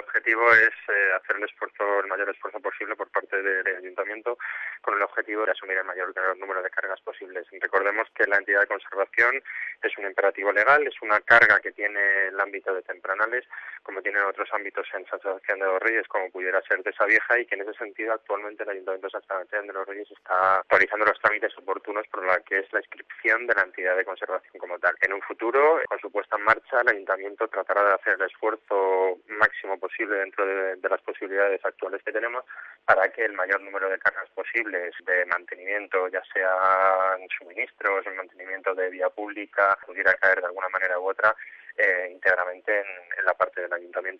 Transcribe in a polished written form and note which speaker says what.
Speaker 1: objetivo es hacer el mayor esfuerzo posible por parte del Ayuntamiento con el objetivo de asumir el mayor número de cargas posibles. Recordemos que la entidad de conservación es un imperativo legal, es una carga que tiene el ámbito de Tempranales, como tienen otros ámbitos en San Sebastián de los Reyes, como pudiera ser de Sabieja, y que en ese sentido actualmente el Ayuntamiento de San Sebastián de los Reyes está realizando los trámites oportunos por la que es la inscripción de la entidad de conservación como tal. En un futuro, con su puesta en marcha, el Ayuntamiento tratará de hacer el esfuerzo máximo posible dentro de las posibilidades actuales que tenemos para que el mayor número de cargas posibles de mantenimiento, ya sea en suministros, en mantenimiento de vía pública, pudiera caer de alguna manera u otra íntegramente en la parte del Ayuntamiento.